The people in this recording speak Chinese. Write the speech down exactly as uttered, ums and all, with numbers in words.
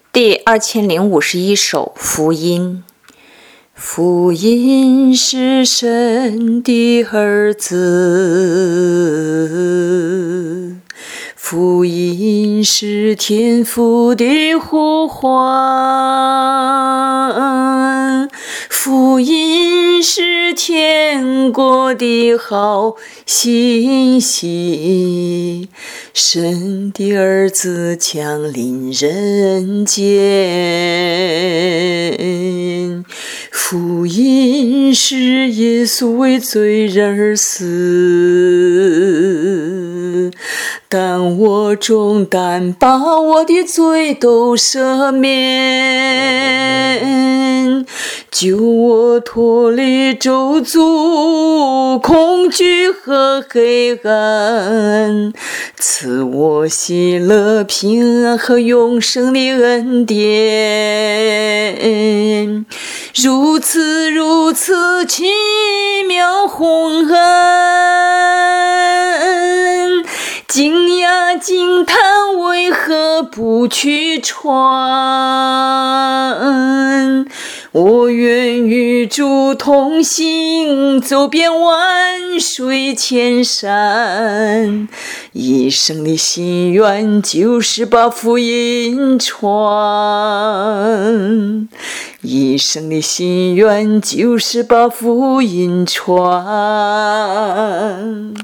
第二千零五十一首福音。福音是神的儿子，福音是天父的呼唤，福音是天国的好信息，神的儿子降临人间。福音是耶稣为罪人而死，担我重担，把我的罪都赦免，救我脱离咒诅、恐惧和黑暗，赐我喜乐、平安和永生的恩典。如此如此奇妙宏恩，惊讶惊叹，为何不去传？我愿与主同行，走遍万水千山，一生的心愿就是把福音传，一生的心愿就是把福音传。